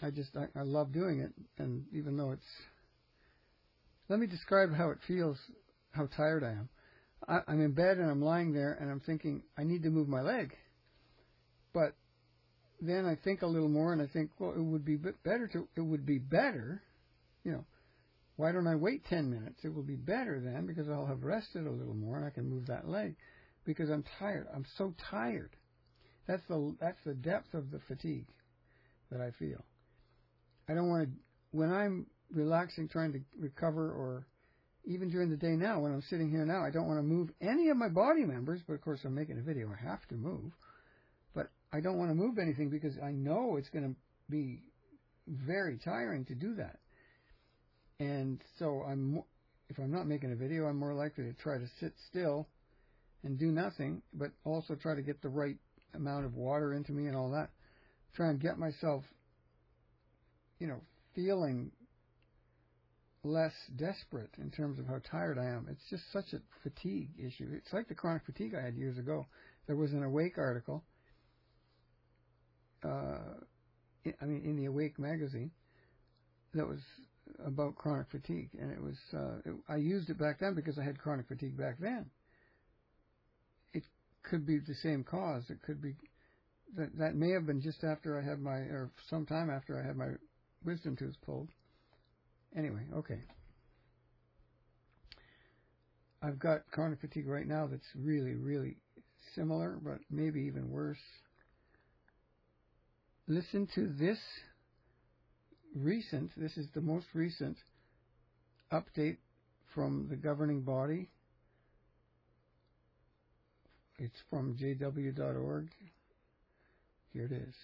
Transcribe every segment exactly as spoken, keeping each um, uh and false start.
I just, I, I love doing it. And even though it's, let me describe how it feels, how tired I am. I, I'm in bed and I'm lying there and I'm thinking, I need to move my leg. But then I think a little more and I think, well, it would be better to, it would be better, you know, why don't I wait ten minutes? It will be better then because I'll have rested a little more and I can move that leg because I'm tired. I'm so tired. That's the, that's the depth of the fatigue that I feel. I don't want to, when I'm relaxing, trying to recover, or even during the day now, when I'm sitting here now, I don't want to move any of my body members, but of course I'm making a video, I have to move. But I don't want to move anything because I know it's going to be very tiring to do that. And so I'm, if I'm not making a video, I'm more likely to try to sit still and do nothing, but also try to get the right amount of water into me and all that. Try and get myself, you know, feeling less desperate in terms of how tired I am. It's just such a fatigue issue. It's like the chronic fatigue I had years ago. There was an Awake article, uh, I mean, in the Awake magazine, that was about chronic fatigue, and it was uh, it, I used it back then because I had chronic fatigue back then. It could be the same cause. It could be that that may have been just after I had my, or sometime after I had my wisdom tooth pulled. Anyway, okay. I've got chronic fatigue right now that's really, really similar, but maybe even worse. Listen to this recent, this is the most recent update from the governing body. It's from j w dot org. Here it is.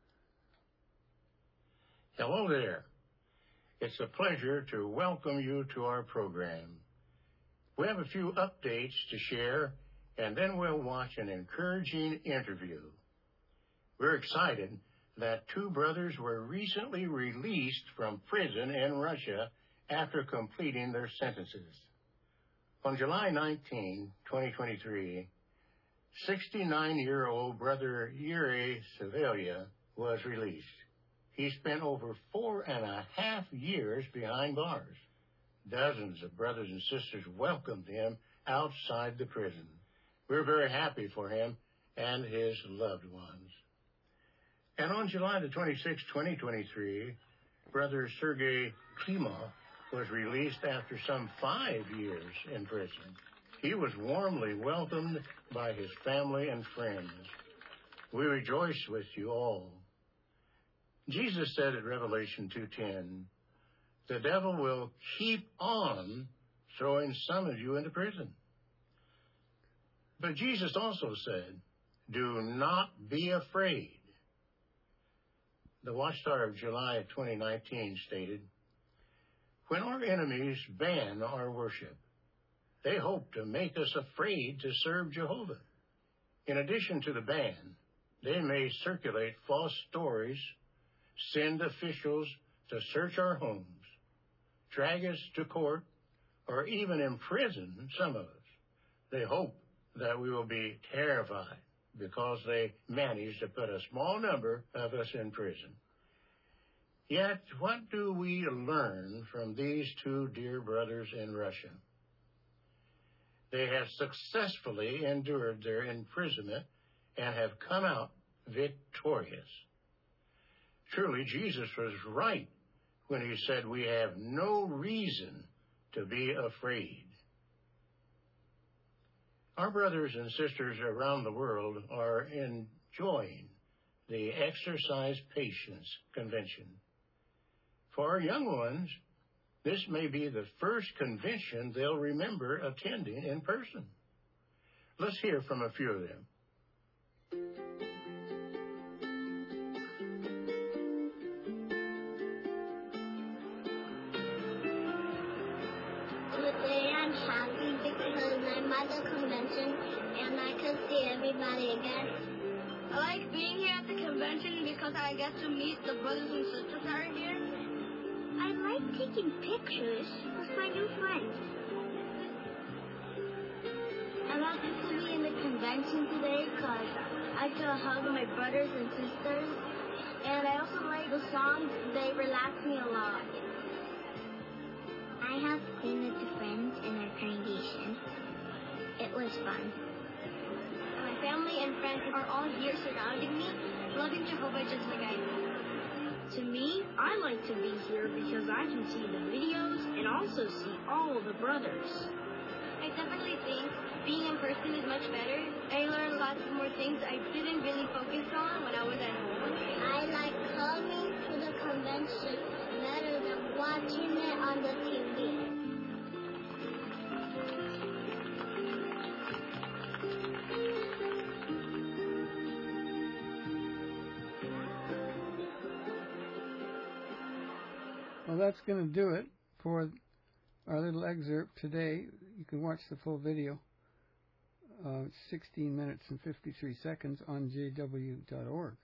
Hello there. It's a pleasure to welcome you to our program. We have a few updates to share, and then we'll watch an encouraging interview. We're excited that two brothers were recently released from prison in Russia after completing their sentences. On July nineteenth, twenty twenty-three, sixty-nine-year-old brother Yuri Savelya was released. He spent over four and a half years behind bars. Dozens of brothers and sisters welcomed him outside the prison. We're very happy for him and his loved ones. And on July the twenty-sixth, twenty twenty-three, Brother Sergei Klimov was released after some five years in prison. He was warmly welcomed by his family and friends. We rejoice with you all. Jesus said at Revelation two ten, the devil will keep on throwing some of you into prison. But Jesus also said, do not be afraid. The Watchtower of July twenty nineteen stated, when our enemies ban our worship, they hope to make us afraid to serve Jehovah. In addition to the ban, they may circulate false stories, send officials to search our homes, drag us to court, or even imprison some of us. They hope that we will be terrified because they managed to put a small number of us in prison. Yet, what do we learn from these two dear brothers in Russia? They have successfully endured their imprisonment and have come out victorious. Truly, Jesus was right when he said we have no reason to be afraid. Our brothers and sisters around the world are enjoying the Exercise Patience Convention. For our young ones, this may be the first convention they'll remember attending in person. Let's hear from a few of them. Today I'm happy because I'm at the convention and I can see everybody again. I like being here at the convention because I get to meet the brothers and sisters that are here. I like taking pictures with my new friends. I'm happy to be in the convention today because I get to hug my brothers and sisters. And I also like the songs. They relax me a lot. I helped clean with the friends in our congregation. It was fun. My family and friends are all here surrounding me, loving Jehovah just like I do. To me, I like to be here because I can see the videos and also see all the brothers. I definitely think being in person is much better. I learned lots more things I didn't really focus on when I was at home. I like coming to the convention better than watching it on the T V. Well, that's going to do it for our little excerpt today. You can watch the full video. Uh, it's sixteen minutes and fifty-three seconds on j w dot org.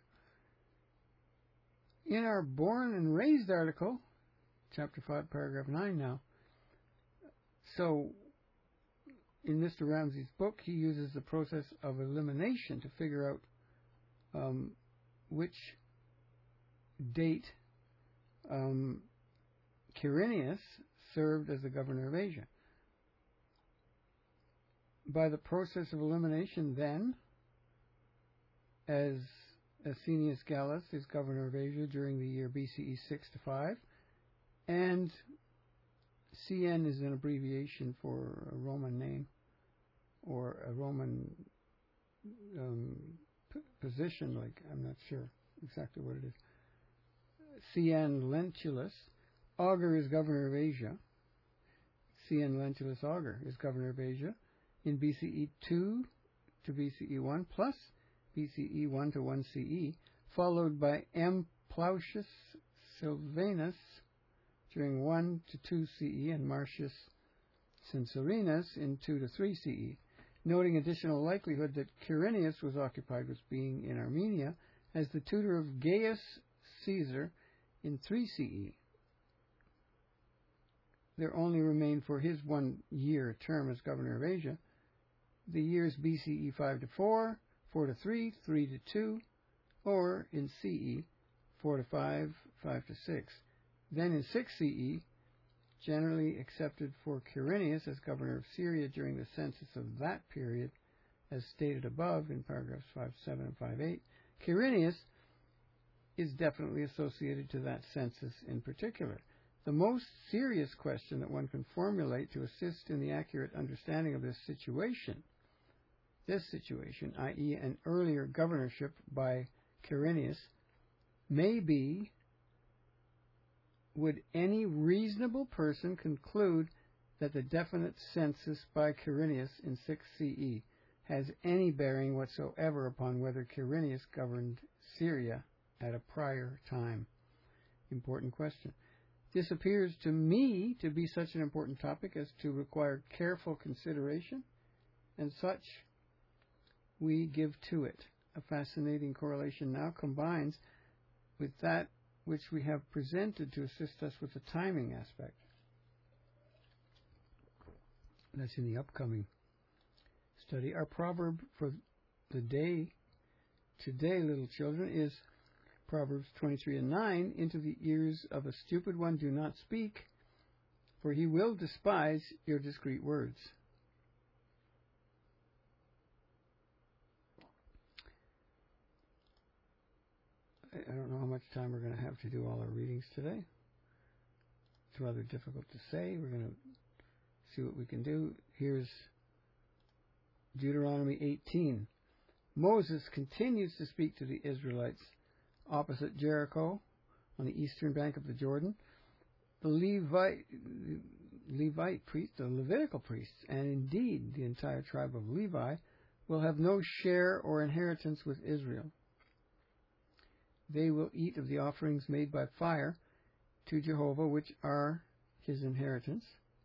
In our Born and Raised article, chapter five, paragraph nine now, so in Mister Ramsey's book, he uses the process of elimination to figure out um, which date um, Quirinius served as the governor of Asia. By the process of elimination, then, as Asinius Gallus is governor of Asia during the year B C E six to five, and C N is an abbreviation for a Roman name or a Roman um, p- position, like, I'm not sure exactly what it is. C N Lentulus Augur is governor of Asia. C N Lentulus Augur is governor of Asia in B C E two to B C E one plus B C E one to one C E, followed by M. Plautius Silvanus during one to two C E and Marcius Censorinus in two to three C E, noting additional likelihood that Quirinius was occupied with being in Armenia as the tutor of Gaius Caesar in three C E. There only remained for his one-year term as governor of Asia the years B C E five to four, four to three, three to two, or in C E four to five, five to six. Then in six C E, generally accepted for Quirinius as governor of Syria during the census of that period, as stated above in paragraphs five seven and five eight, Quirinius is definitely associated to that census in particular. The most serious question that one can formulate to assist in the accurate understanding of this situation, this situation, that is an earlier governorship by Quirinius, may be, would any reasonable person conclude that the definite census by Quirinius in six C E has any bearing whatsoever upon whether Quirinius governed Syria at a prior time? Important question. This appears to me to be such an important topic as to require careful consideration, and such we give to it. A fascinating correlation now combines with that which we have presented to assist us with the timing aspect. That's in the upcoming study. Our proverb for the day today, little children, is Proverbs twenty-three and nine, into the ears of a stupid one do not speak, for he will despise your discreet words. I don't know how much time we're going to have to do all our readings today. It's rather difficult to say. We're going to see what we can do. Here's Deuteronomy eighteen. Moses continues to speak to the Israelites opposite Jericho on the eastern bank of the Jordan. The Levite, Levite priests, the Levitical priests, and indeed the entire tribe of Levi, will have no share or inheritance with Israel. They will eat of the offerings made by fire to Jehovah, which are his inheritance.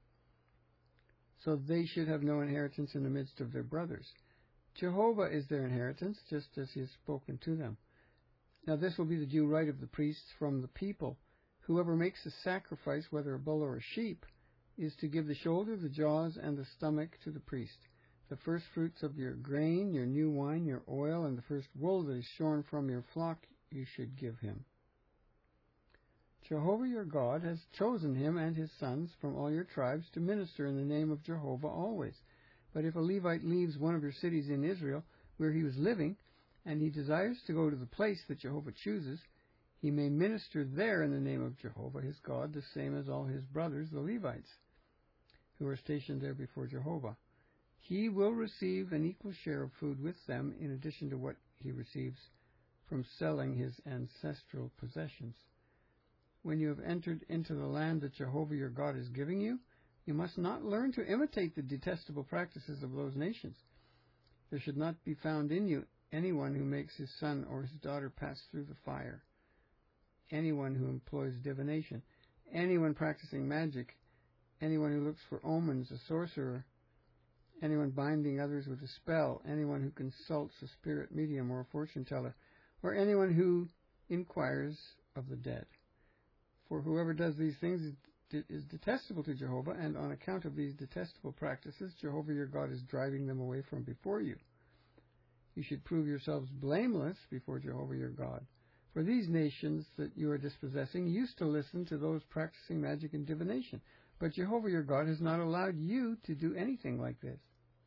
So they should have no inheritance in the midst of their brothers. Jehovah is their inheritance, just as he has spoken to them. Now this will be the due right of the priests from the people. Whoever makes a sacrifice, whether a bull or a sheep, is to give the shoulder, the jaws, and the stomach to the priest. The first fruits of your grain, your new wine, your oil, and the first wool that is shorn from your flock, you should give him. Jehovah your God has chosen him and his sons from all your tribes to minister in the name of Jehovah always. But if a Levite leaves one of your cities in Israel where he was living, and he desires to go to the place that Jehovah chooses, he may minister there in the name of Jehovah his God, the same as all his brothers, the Levites, who are stationed there before Jehovah. He will receive an equal share of food with them, in addition to what he receives from selling his ancestral possessions. When you have entered into the land that Jehovah your God is giving you, you must not learn to imitate the detestable practices of those nations. There should not be found in you anyone who makes his son or his daughter pass through the fire, anyone who employs divination, anyone practicing magic, anyone who looks for omens, a sorcerer, anyone binding others with a spell, anyone who consults a spirit medium or a fortune teller, or anyone who inquires of the dead. For whoever does these things is detestable to Jehovah, and on account of these detestable practices, Jehovah your God is driving them away from before you. You should prove yourselves blameless before Jehovah your God. For these nations that you are dispossessing used to listen to those practicing magic and divination, but Jehovah your God has not allowed you to do anything like this.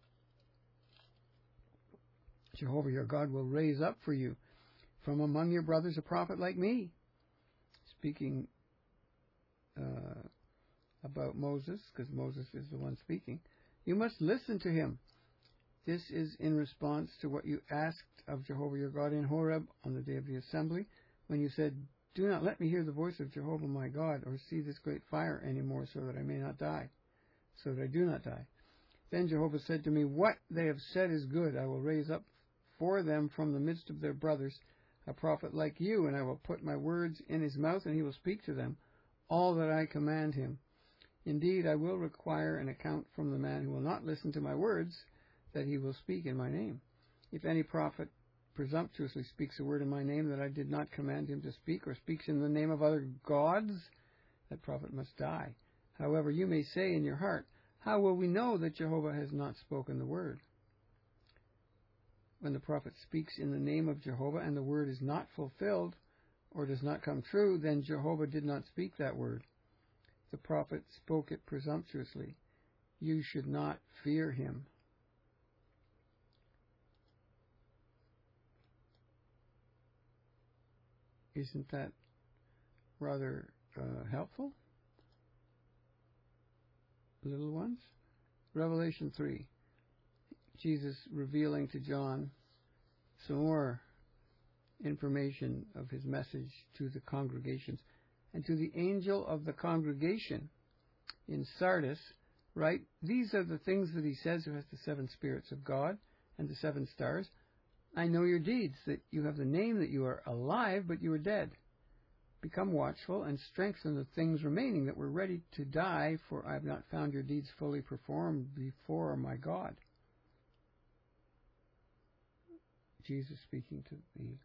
Jehovah your God will raise up for you from among your brothers a prophet like me. Speaking uh, about Moses, because Moses is the one speaking, you must listen to him. This is in response to what you asked of Jehovah your God in Horeb on the day of the assembly, when you said, "Do not let me hear the voice of Jehovah my God, or see this great fire any more, so that I may not die, so that I do not die." Then Jehovah said to me, "What they have said is good. I will raise up for them from the midst of their brothers a prophet like you, and I will put my words in his mouth, and he will speak to them all that I command him. Indeed, I will require an account from the man who will not listen to my words, that he will speak in my name. If any prophet presumptuously speaks a word in my name that I did not command him to speak, or speaks in the name of other gods, that prophet must die. However, you may say in your heart, 'How will we know that Jehovah has not spoken the word?' When the prophet speaks in the name of Jehovah and the word is not fulfilled or does not come true, then Jehovah did not speak that word. The prophet spoke it presumptuously. You should not fear him." Isn't that rather uh, helpful, little ones? Revelation three. Jesus revealing to John some more information of his message to the congregations. And to the angel of the congregation in Sardis, write, "These are the things that he says who has the seven spirits of God and the seven stars. I know your deeds, that you have the name that you are alive, but you are dead. Become watchful and strengthen the things remaining that were ready to die, for I have not found your deeds fully performed before my God." Jesus speaking to the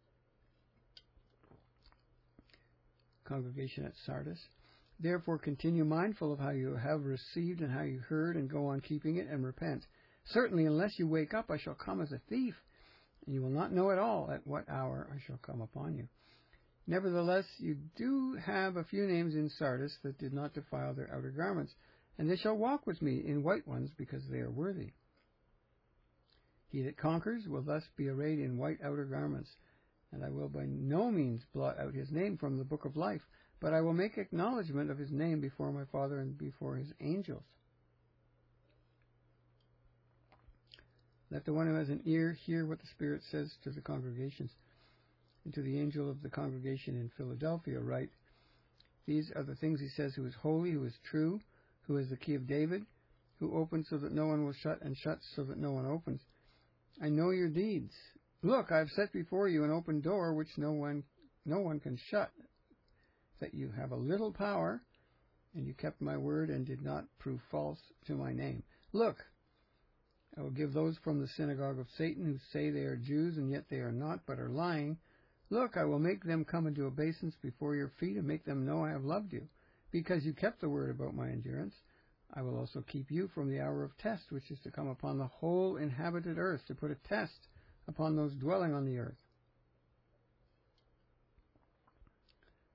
congregation at Sardis. "Therefore continue mindful of how you have received and how you heard, and go on keeping it, and repent. Certainly, unless you wake up, I shall come as a thief, and you will not know at all at what hour I shall come upon you. Nevertheless, you do have a few names in Sardis that did not defile their outer garments, and they shall walk with me in white ones, because they are worthy. He that conquers will thus be arrayed in white outer garments, and I will by no means blot out his name from the book of life, but I will make acknowledgement of his name before my Father and before his angels. Let the one who has an ear hear what the Spirit says to the congregations. And to the angel of the congregation in Philadelphia write, These are the things he says, who is holy, who is true, who has the key of David, who opens so that no one will shut, and shuts so that no one opens. I know your deeds. Look, I have set before you an open door which no one no one can shut, that you have a little power, and you kept my word and did not prove false to my name. Look, I will give those from the synagogue of Satan who say they are Jews, and yet they are not, but are lying. Look, I will make them come into obeisance before your feet, and make them know I have loved you. Because you kept the word about my endurance, I will also keep you from the hour of test, which is to come upon the whole inhabited earth, to put a test upon those dwelling on the earth.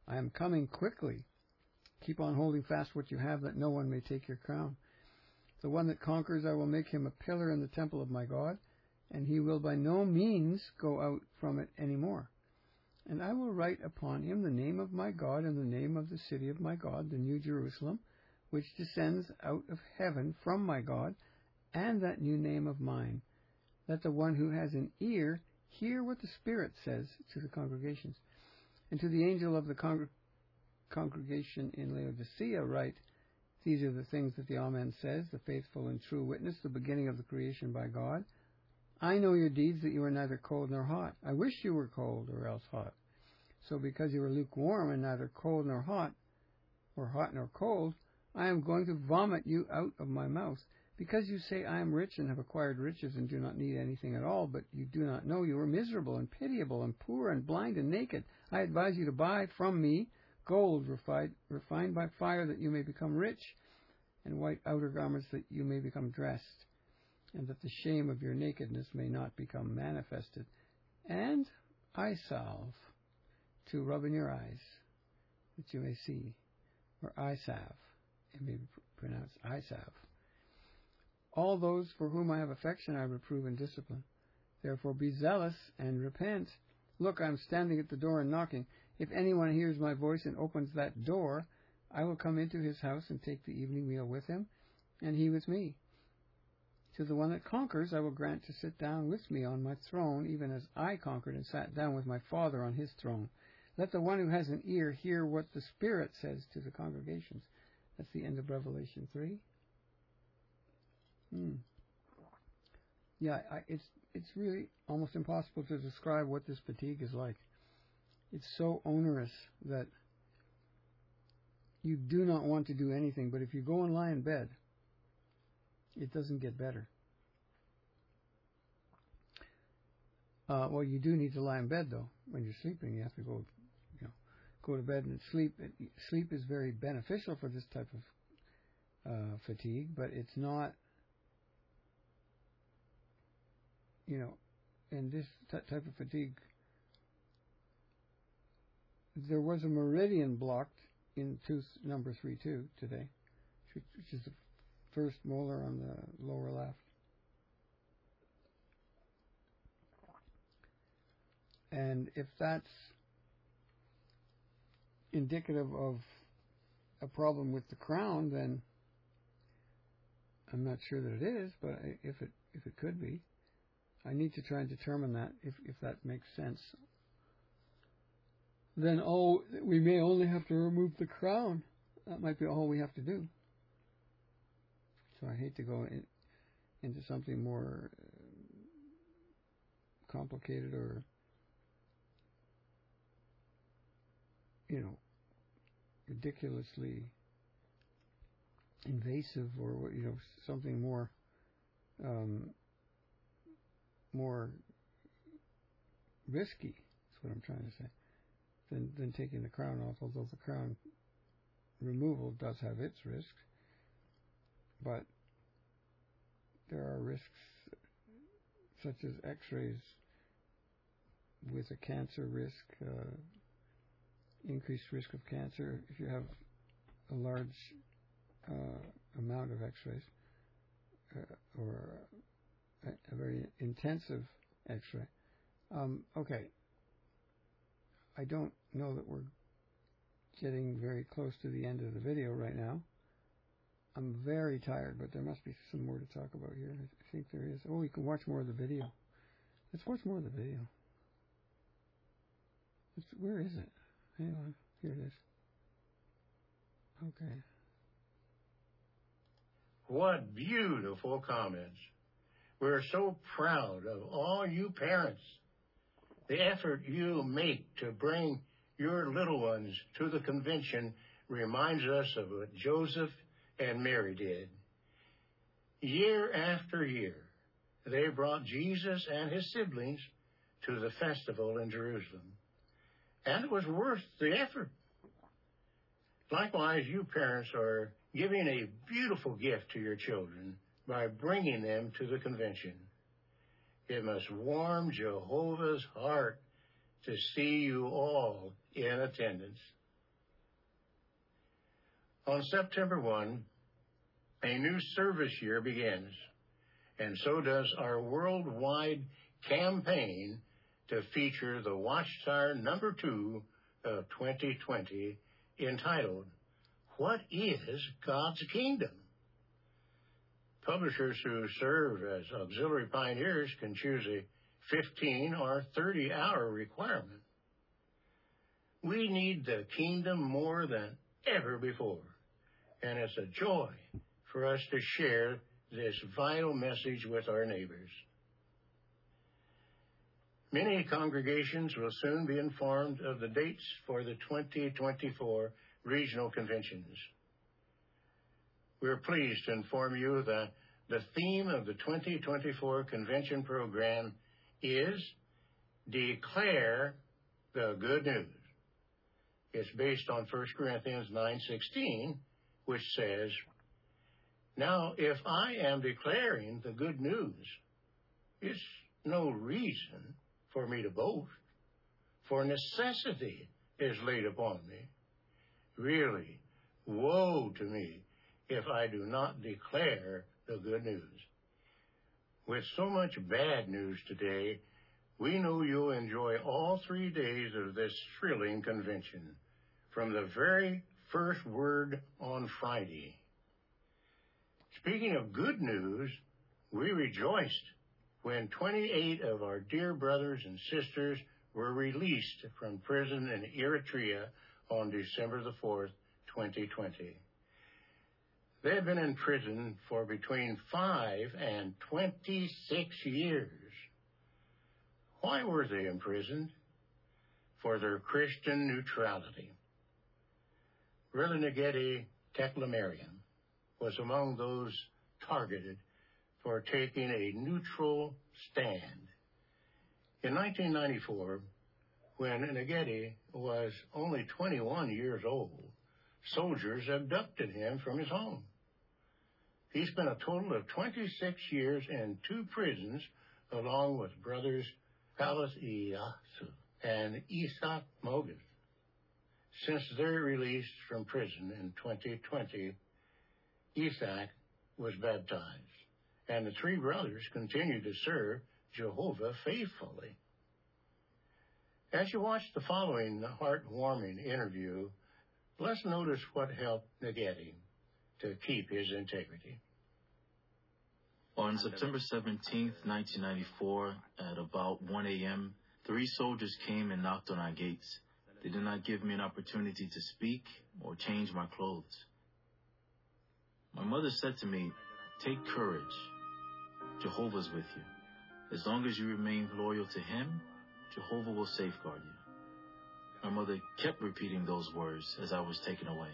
I am coming quickly. Keep on holding fast what you have, that no one may take your crown. The one that conquers, I will make him a pillar in the temple of my God, and he will by no means go out from it any more. And I will write upon him the name of my God and the name of the city of my God, the New Jerusalem, which descends out of heaven from my God, and that new name of mine. Let the one who has an ear hear what the Spirit says to the congregations. And to the angel of the congr- congregation in Laodicea write, these are the things that the Amen says, the faithful and true witness, the beginning of the creation by God. I know your deeds, that you are neither cold nor hot. I wish you were cold or else hot. So because you are lukewarm and neither cold nor hot, or hot nor cold, I am going to vomit you out of my mouth. Because you say, I am rich and have acquired riches and do not need anything at all, but you do not know you are miserable and pitiable and poor and blind and naked. I advise you to buy from me gold refined, refined by fire, that you may become rich, and white outer garments, that you may become dressed, and that the shame of your nakedness may not become manifested. And eye salve to rub in your eyes, that you may see, or eye salve. It may be pronounced eye salve. All those for whom I have affection I reprove and discipline. Therefore be zealous and repent. Look, I am standing at the door and knocking. If anyone hears my voice and opens that door, I will come into his house and take the evening meal with him, and he with me. To the one that conquers I will grant to sit down with me on my throne, even as I conquered and sat down with my Father on his throne. Let the one who has an ear hear what the Spirit says to the congregations. That's the end of Revelation three. Hmm. Yeah, I, it's it's really almost impossible to describe what this fatigue is like. It's so onerous that you do not want to do anything, but if you go and lie in bed, it doesn't get better. Uh, well, you do need to lie in bed, though. When you're sleeping, you have to go, you know, go to bed and sleep. Sleep is very beneficial for this type of uh, fatigue, but it's not. You know, in this t- type of fatigue, there was a meridian blocked in tooth number three two today, which, which is the first molar on the lower left. And if that's indicative of a problem with the crown, then I'm not sure that it is, but if it if it could be, I need to try and determine that, if, if that makes sense. Then oh, we may only have to remove the crown. That might be all we have to do. So I hate to go in, into something more complicated or, you know, ridiculously invasive, or, you know, something more um, more risky, is what I'm trying to say, than, than taking the crown off, although the crown removal does have its risks. But there are risks such as x-rays with a cancer risk, uh, increased risk of cancer if you have a large uh, amount of x-rays, uh, or a, a very intensive x-ray. Um, okay. I don't know that we're getting very close to the end of the video right now. I'm very tired, but there must be some more to talk about here. I think there is. Oh, you can watch more of the video. Let's watch more of the video. Let's, where is it? Hang on. Here it is. Okay. What beautiful comments. We're so proud of all you parents. The effort you make to bring your little ones to the convention reminds us of what Joseph and Mary did. Year after year, they brought Jesus and his siblings to the festival in Jerusalem. And it was worth the effort. Likewise, you parents are giving a beautiful gift to your children by bringing them to the convention. It must warm Jehovah's heart to see you all in attendance. On September first, a new service year begins, and so does our worldwide campaign to feature the Watchtower number two of twenty twenty, entitled, What is God's Kingdom? Publishers who serve as auxiliary pioneers can choose a fifteen or thirty hour requirement. We need the kingdom more than ever before, and it's a joy for us to share this vital message with our neighbors. Many congregations will soon be informed of the dates for the twenty twenty-four regional conventions. We're pleased to inform you that the theme of the twenty twenty-four convention program is Declare the Good News. It's based on First Corinthians nine sixteen, which says, Now if I am declaring the good news, it's no reason for me to boast, for necessity is laid upon me. Really, woe to me if I do not declare the good news. With so much bad news today, we know you'll enjoy all three days of this thrilling convention, from the very first word on Friday. Speaking of good news, we rejoiced when twenty-eight of our dear brothers and sisters were released from prison in Eritrea on December the fourth, twenty twenty. They had been in prison for between five and twenty-six years. Why were they imprisoned? For their Christian neutrality. Brother Negedi Teklemariam was among those targeted for taking a neutral stand. In nineteen ninety-four, when Negedi was only twenty-one years old, soldiers abducted him from his home. He spent a total of twenty-six years in two prisons, along with brothers Paulus Iyasu and Isaac Mogus. Since their release from prison in twenty twenty, Isaac was baptized, and the three brothers continued to serve Jehovah faithfully. As you watch the following heartwarming interview, let's notice what helped Negedi to keep his integrity. On September seventeenth, nineteen ninety-four, at about one a.m., three soldiers came and knocked on our gates. They did not give me an opportunity to speak or change my clothes. My mother said to me, "Take courage. Jehovah's with you. As long as you remain loyal to him, Jehovah will safeguard you." My mother kept repeating those words as I was taken away.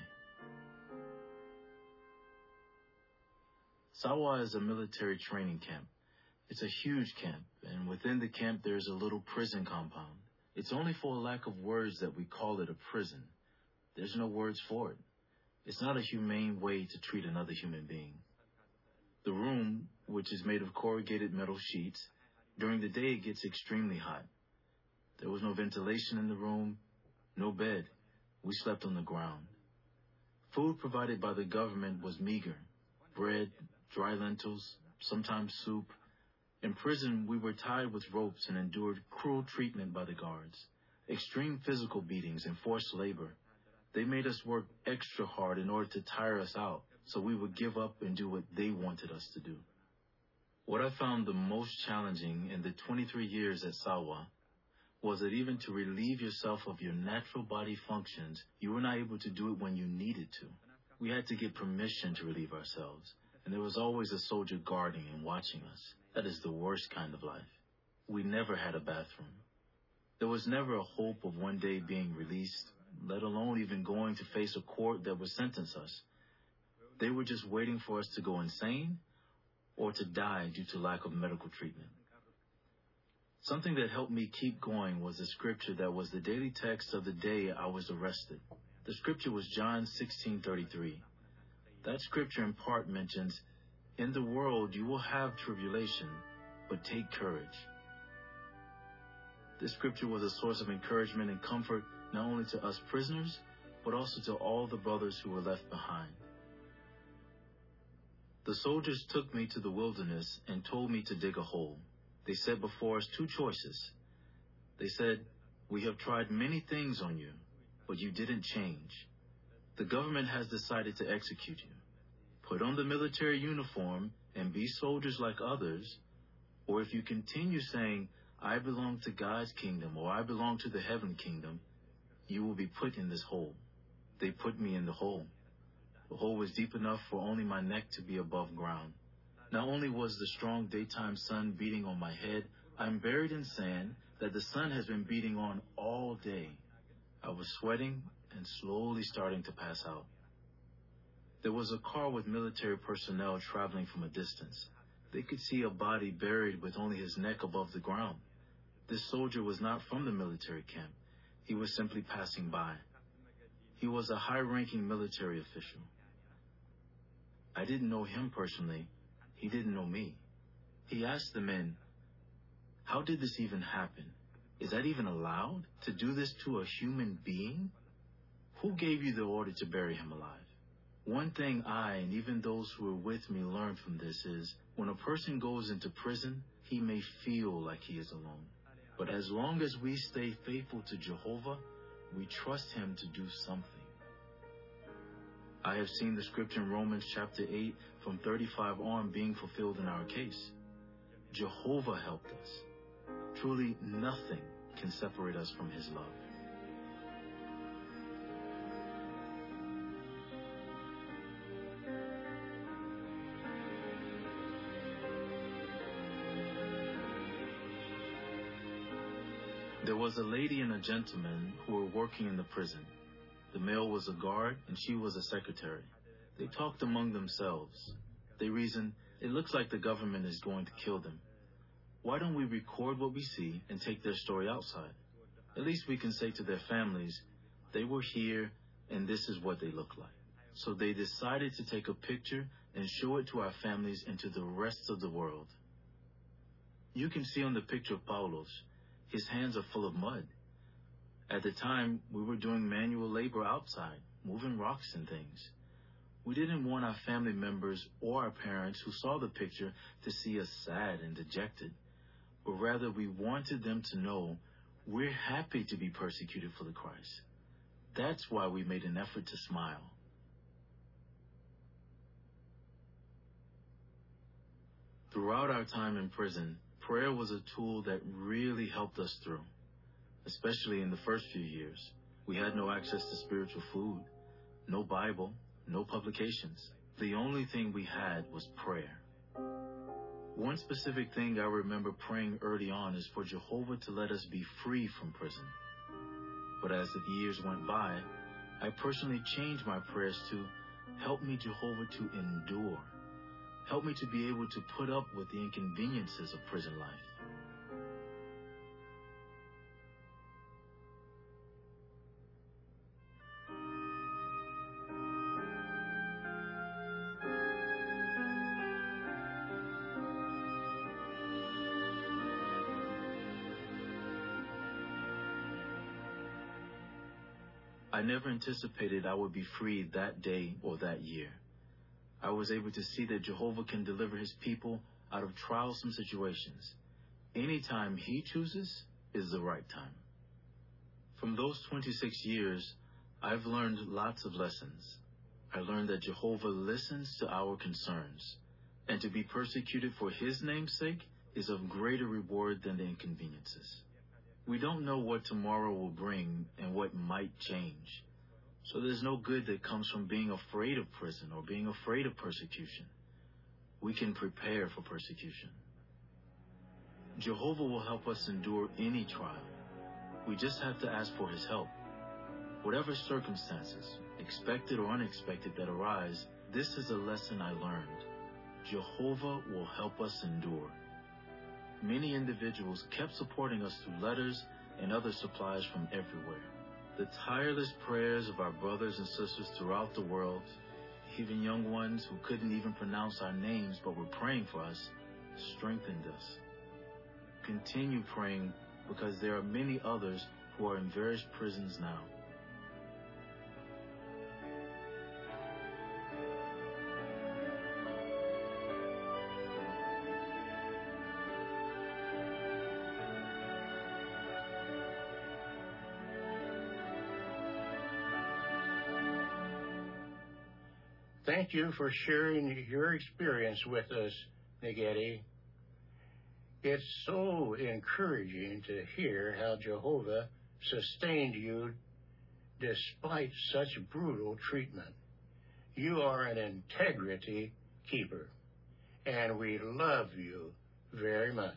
Sawa is a military training camp. It's a huge camp, and within the camp there's a little prison compound. It's only for a lack of words that we call it a prison. There's no words for it. It's not a humane way to treat another human being. The room, which is made of corrugated metal sheets, during the day it gets extremely hot. There was no ventilation in the room, no bed. We slept on the ground. Food provided by the government was meager. Bread, dry lentils, sometimes soup. In prison, we were tied with ropes and endured cruel treatment by the guards, extreme physical beatings and forced labor. They made us work extra hard in order to tire us out, so we would give up and do what they wanted us to do. What I found the most challenging in the twenty-three years at Sawa was that even to relieve yourself of your natural body functions, you were not able to do it when you needed to. We had to get permission to relieve ourselves, and there was always a soldier guarding and watching us. That is the worst kind of life. We never had a bathroom. There was never a hope of one day being released, let alone even going to face a court that would sentence us. They were just waiting for us to go insane or to die due to lack of medical treatment. Something that helped me keep going was the scripture that was the daily text of the day I was arrested. The scripture was John sixteen thirty-three. That scripture in part mentions, "In the world you will have tribulation, but take courage." This scripture was a source of encouragement and comfort not only to us prisoners, but also to all the brothers who were left behind. The soldiers took me to the wilderness and told me to dig a hole. They set before us two choices. They said, "We have tried many things on you, but you didn't change. The government has decided to execute you. Put on the military uniform and be soldiers like others, or if you continue saying, 'I belong to God's kingdom,' or 'I belong to the heaven kingdom,' you will be put in this hole." They put me in the hole. The hole was deep enough for only my neck to be above ground. Not only was the strong daytime sun beating on my head, I'm buried in sand that the sun has been beating on all day. I was sweating and slowly starting to pass out. There was a car with military personnel traveling from a distance. They could see a body buried with only his neck above the ground. This soldier was not from the military camp. He was simply passing by. He was a high-ranking military official. I didn't know him personally. He didn't know me. He asked the men, "How did this even happen? Is that even allowed, to do this to a human being? Who gave you the order to bury him alive?" One thing I and even those who were with me learned from this is, when a person goes into prison, he may feel like he is alone. But as long as we stay faithful to Jehovah, we trust him to do something. I have seen the scripture in Romans chapter eight from thirty-five on being fulfilled in our case. Jehovah helped us. Truly nothing can separate us from his love. There was a lady and a gentleman who were working in the prison. The male was a guard and she was a secretary. They talked among themselves. They reasoned, "It looks like the government is going to kill them. Why don't we record what we see and take their story outside? At least we can say to their families, they were here and this is what they look like." So they decided to take a picture and show it to our families and to the rest of the world. You can see on the picture of Paulos, his hands are full of mud. At the time, we were doing manual labor outside, moving rocks and things. We didn't want our family members or our parents who saw the picture to see us sad and dejected, but rather we wanted them to know we're happy to be persecuted for the Christ. That's why we made an effort to smile. Throughout our time in prison, prayer was a tool that really helped us through. Especially in the first few years. We had no access to spiritual food, no Bible, no publications. The only thing we had was prayer. One specific thing I remember praying early on is for Jehovah to let us be free from prison. But as the years went by, I personally changed my prayers to, "Help me, Jehovah, to endure. Help me to be able to put up with the inconveniences of prison life." I never anticipated I would be freed that day or that year. I was able to see that Jehovah can deliver his people out of trialsome situations. Any time he chooses is the right time. From those twenty-six years, I've learned lots of lessons. I learned that Jehovah listens to our concerns, and to be persecuted for his name's sake is of greater reward than the inconveniences. We don't know what tomorrow will bring and what might change. So there's no good that comes from being afraid of prison or being afraid of persecution. We can prepare for persecution. Jehovah will help us endure any trial. We just have to ask for his help. Whatever circumstances, expected or unexpected, that arise, this is a lesson I learned. Jehovah will help us endure. Many individuals kept supporting us through letters and other supplies from everywhere. The tireless prayers of our brothers and sisters throughout the world, even young ones who couldn't even pronounce our names but were praying for us, strengthened us. Continue praying, because there are many others who are in various prisons now. Thank you for sharing your experience with us, Nageti. It's so encouraging to hear how Jehovah sustained you despite such brutal treatment. You are an integrity keeper, and we love you very much.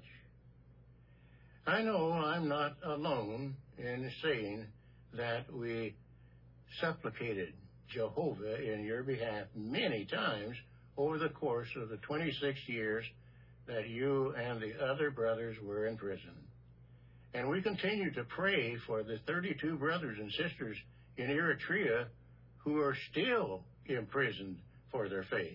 I know I'm not alone in saying that we supplicated Jehovah in your behalf many times over the course of the twenty-six years that you and the other brothers were in prison. And we continue to pray for the thirty-two brothers and sisters in Eritrea who are still imprisoned for their faith.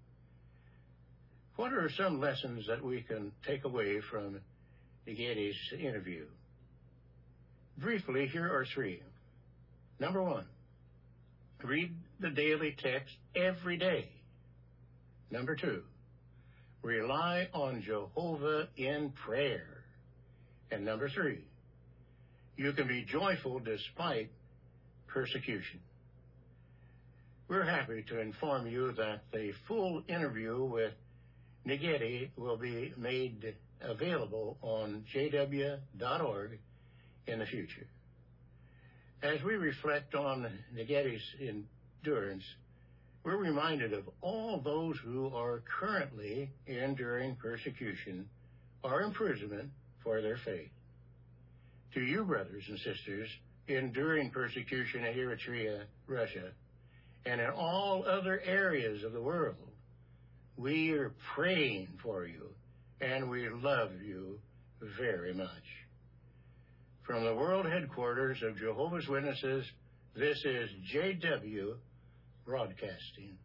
What are some lessons that we can take away from Nageti's interview? Briefly, here are three. Number one, read the daily text every day. Number two, rely on Jehovah in prayer. And number three, you can be joyful despite persecution. We're happy to inform you that the full interview with Nageti will be made available on j w dot org in the future. As we reflect on Nageti's endurance, we're reminded of all those who are currently enduring persecution or imprisonment for their faith. To you, brothers and sisters, enduring persecution in Eritrea, Russia, and in all other areas of the world, we are praying for you, and we love you very much. From the world headquarters of Jehovah's Witnesses, this is J W Broadcasting.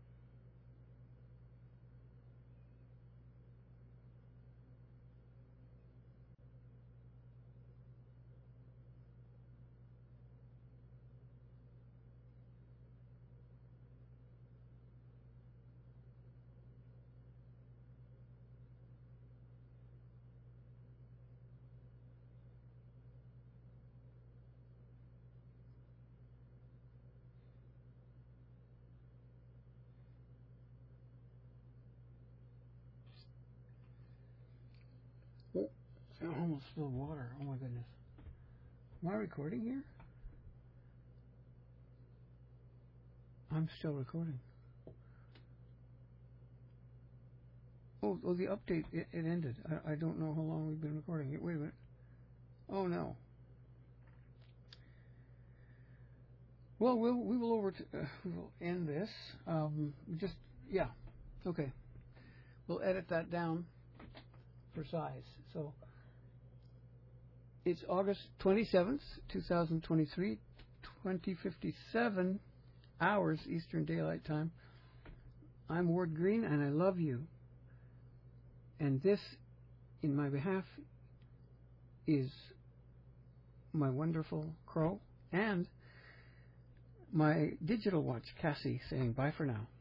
Oh, I almost spilled water. Oh my goodness. Am I recording here? I'm still recording. Oh, oh the update, it, it ended. I, I don't know how long we've been recording it. Wait a minute. Oh no. Well, we'll we will over to, uh, we will end this. Um, just yeah, okay. We'll edit that down for size. So it's August twenty-seventh, two thousand twenty-three, twenty fifty-seven hours Eastern Daylight Time. I'm Ward Green, and I love you. And this, in my behalf, is my wonderful crow and my digital watch, Cassie, saying bye for now.